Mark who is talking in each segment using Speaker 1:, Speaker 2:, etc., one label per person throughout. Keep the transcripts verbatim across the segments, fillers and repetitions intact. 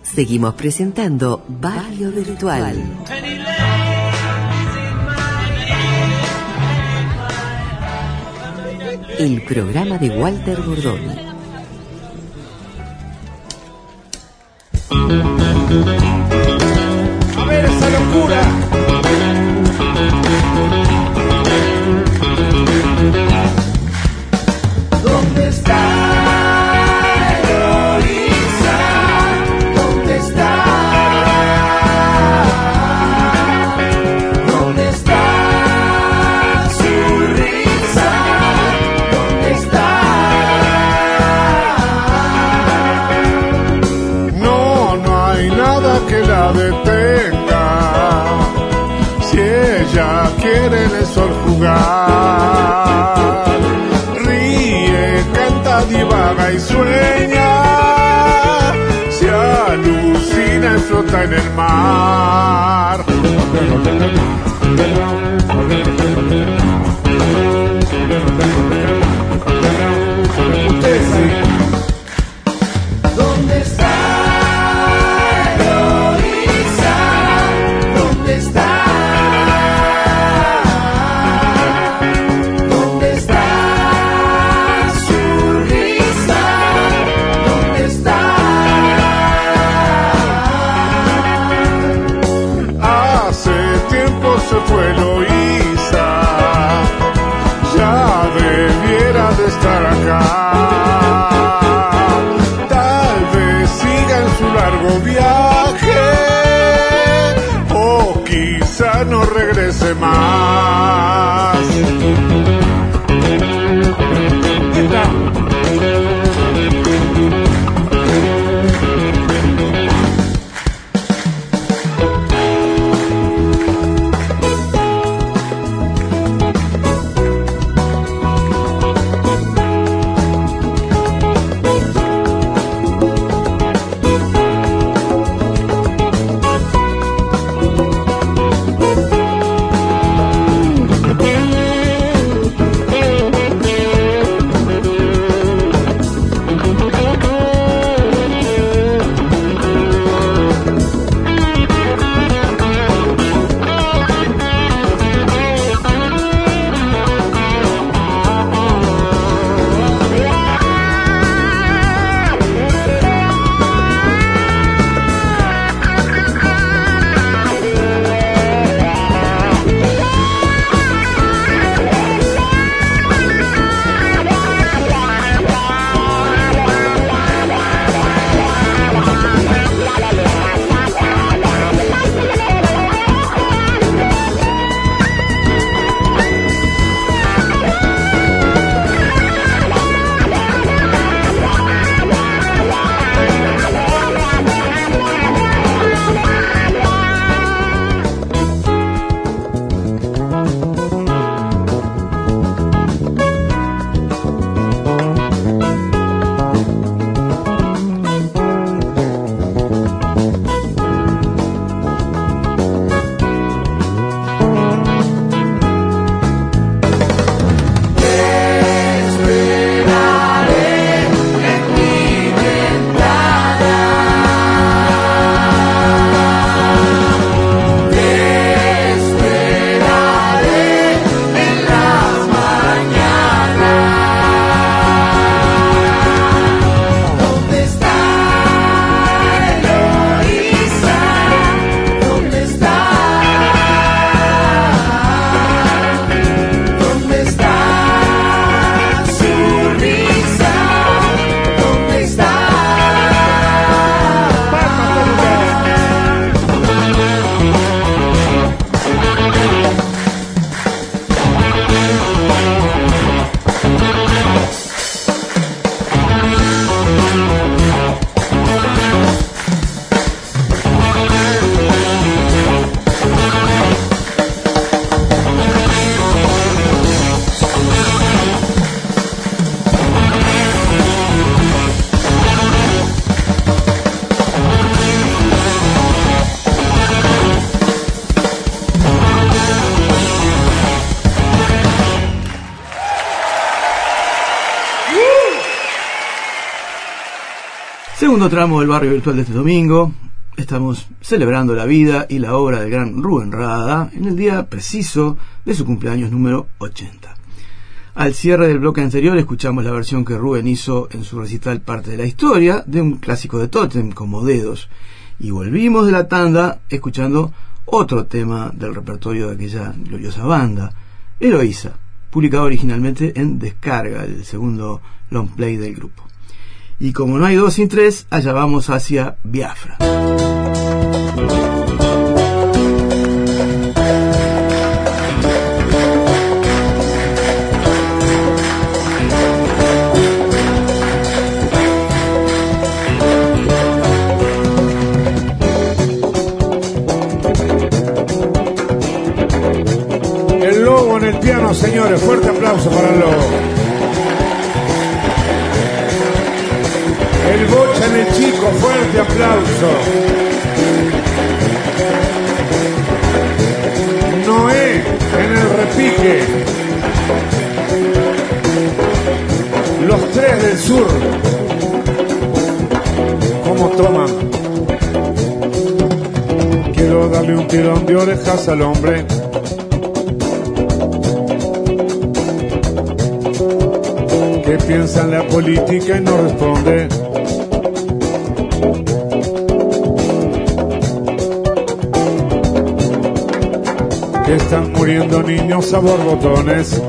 Speaker 1: Seguimos presentando Barrio Virtual. El programa de Walter Bordoni.
Speaker 2: A ver esa locura. ¿Dónde está Eloísa? ¿Dónde está? ¿Dónde está su risa? ¿Dónde está? No, no hay nada que la detenga. Si ella quiere en el sol jugar, ríe, canta, divaga y sueña, se alucina y flota en el mar. Ustedes sí. ¿Dónde está Eloísa? ¿Dónde está? ¿Dónde está su risa? ¿Dónde está? Hace tiempo se fue Eloísa, ya debiera de estar acá. Tal vez siga en su largo viaje, o quizá no regrese más. ¿Qué tal?
Speaker 3: Segundo tramo del barrio virtual de este domingo. Estamos celebrando la vida y la obra del gran Rubén Rada en el día preciso de su cumpleaños número ochenta. Al cierre del bloque anterior escuchamos la versión que Rubén hizo en su recital Parte de la Historia de un clásico de Totem como Dedos, y volvimos de la tanda escuchando otro tema del repertorio de aquella gloriosa banda, Eloísa, publicado originalmente en Descarga, el segundo long play del grupo. Y como no hay dos sin tres, allá vamos hacia Biafra.
Speaker 2: El Lobo en el piano, señores, fuerte aplauso para el Lobo. El Bocha en el Chico, fuerte aplauso. Noé en el repique. Los tres del sur. ¿Cómo toman? Quiero darle un tirón de orejas al hombre que piensa en la política y no responde. Que están muriendo niños a borbotones.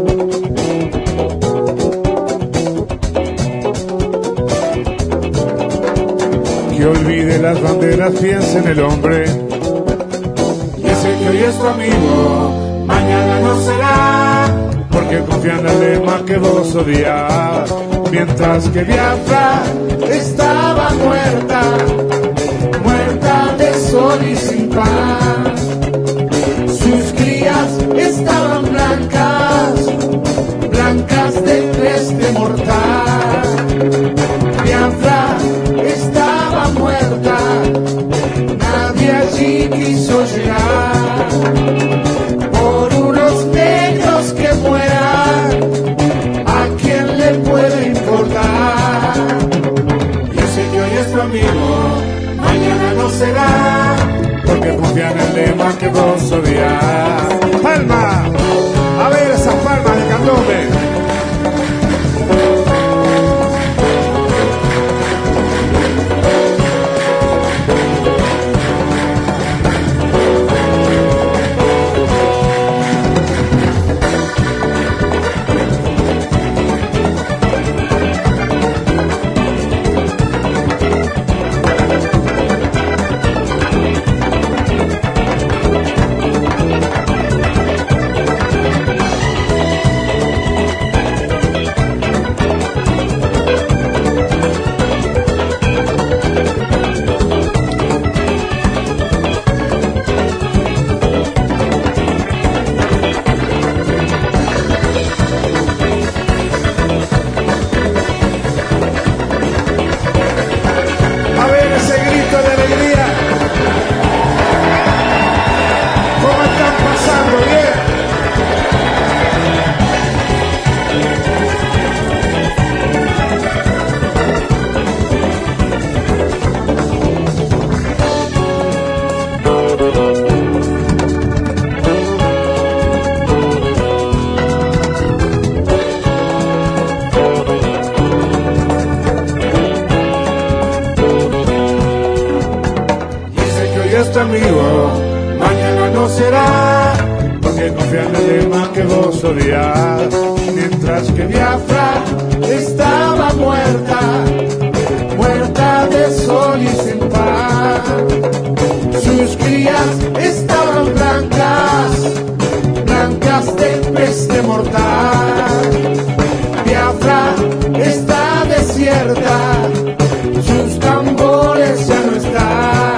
Speaker 2: Que olvide las banderas, piense en el hombre. Y ese que hoy es tu amigo, mañana no será, porque confía en el lema que vos odias. Mientras que Biafra estaba muerta, muerta de sol y sin pan. Sus crías estaban blancas, blancas de peste mortal. Biafra estaba muerta, nadie allí quiso llegar. Por unos negros que mueran, ¿a quién le puede importar? Yo sé que hoy es tu amigo, mañana no será, porque confía en el lema que vos odias. ¡Palma! A ver esas palmas de candombe. Amigo, mañana no será, porque confía en el lema que vos odias. Mientras que Biafra estaba muerta, muerta de sol y sin pan. Sus crías estaban blancas, blancas de peste mortal. Biafra está desierta, sus tambores ya no están.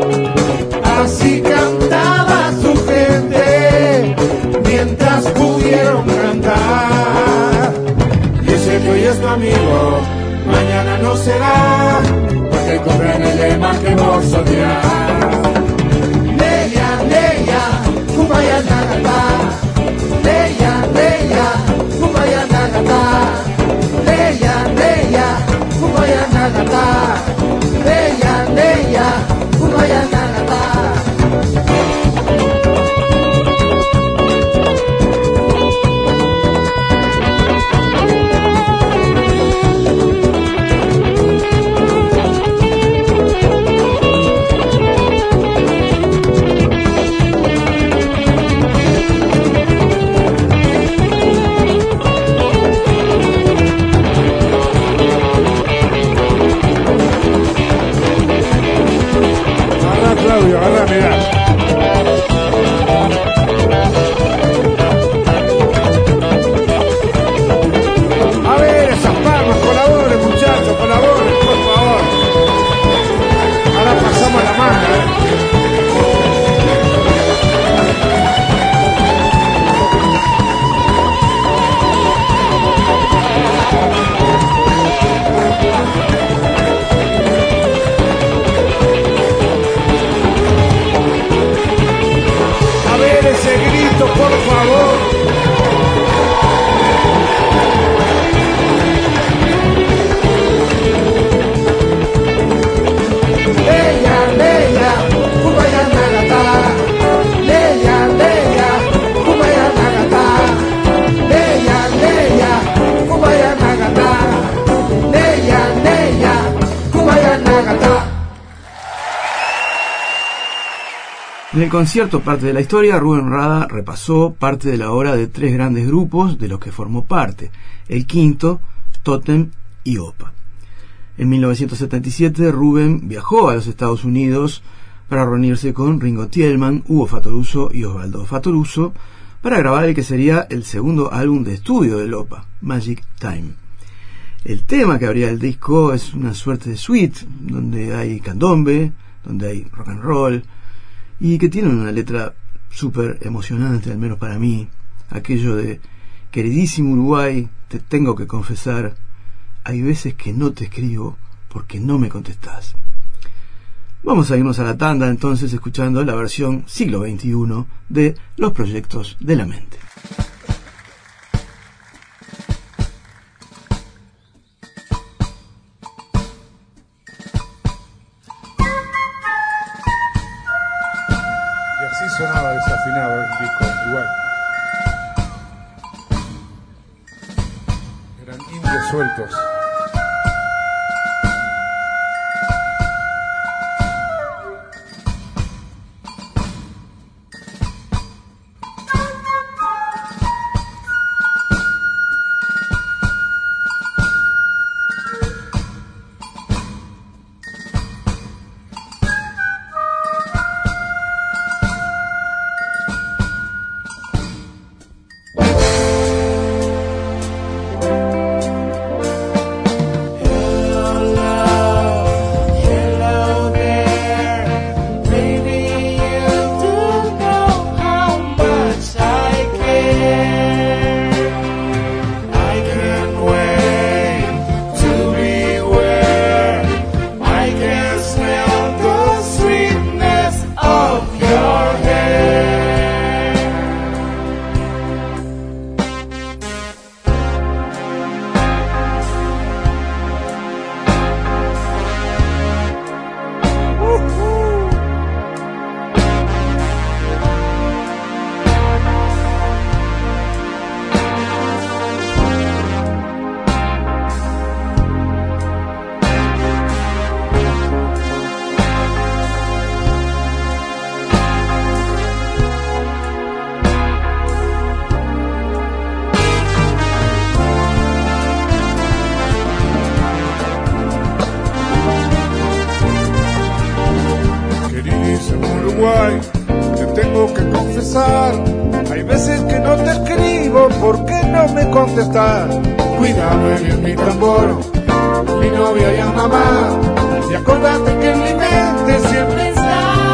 Speaker 2: Así cantaba su gente mientras pudieron cantar. Y ese que hoy es tu amigo, mañana no será, porque confía en el lema que vos odias. Leia, leia, Kumbaya Nagata. Leia, leia, Kumbaya Nagata. Leia, leia, Kumbaya Nagata.
Speaker 3: En el concierto Parte de la Historia, Rubén Rada repasó parte de la obra de tres grandes grupos de los que formó parte: El Quinto, Totem y Opa. En mil novecientos setenta y siete, Rubén viajó a los Estados Unidos para reunirse con Ringo Tielman, Hugo Fattoruso y Osvaldo Fattoruso para grabar el que sería el segundo álbum de estudio de Opa, Magic Time. El tema que abría el disco es una suerte de suite, donde hay candombe, donde hay rock and roll, y que tiene una letra súper emocionante, al menos para mí, aquello de: queridísimo Uruguay, te tengo que confesar, hay veces que no te escribo porque no me contestás. Vamos a irnos a la tanda entonces escuchando la versión siglo veintiuno de Los Proyectos de la Mente.
Speaker 2: Y así sonaba desafinado el disco, igual. Eran indios sueltos. Te tengo que confesar, hay veces que no te escribo, ¿por qué no me contestas? Cuídame bien mi tambor, mi novia y a mamá, y acordate que en mi mente siempre está.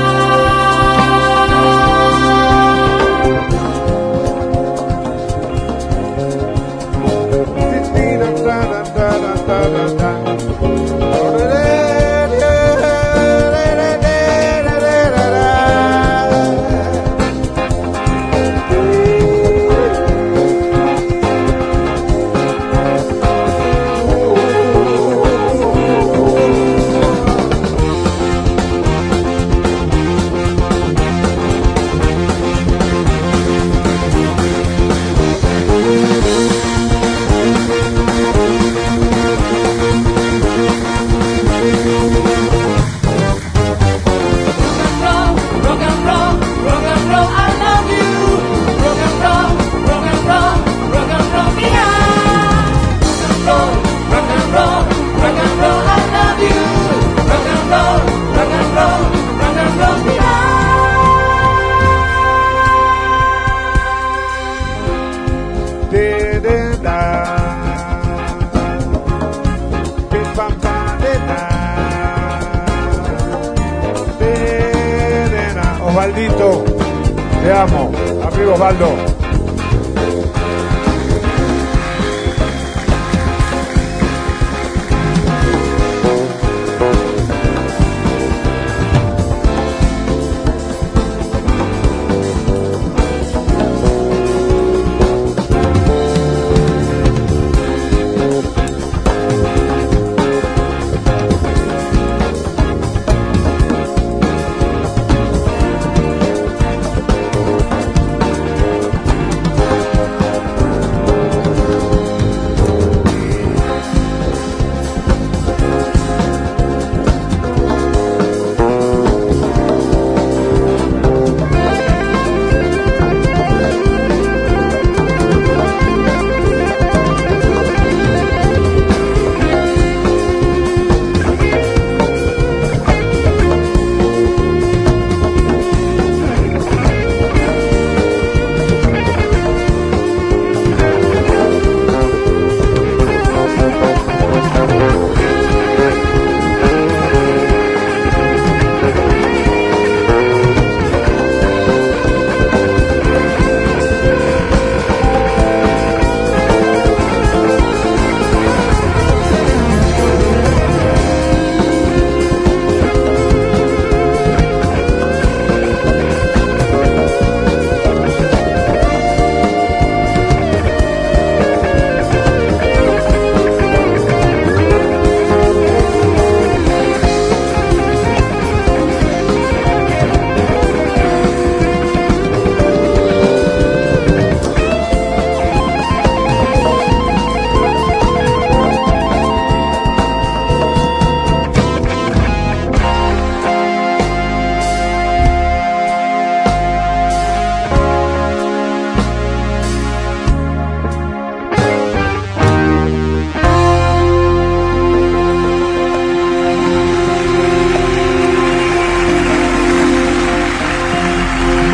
Speaker 2: Osvaldito, te amo, amigo Osvaldo.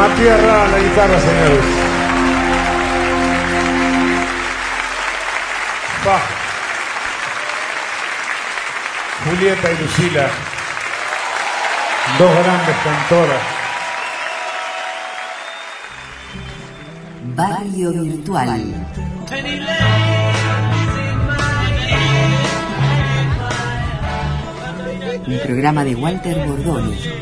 Speaker 2: Matías Ra, la guitarra, señores. Pa. Julieta y Lucila, dos grandes cantoras.
Speaker 1: Barrio Virtual. Un programa de Walter Bordoni.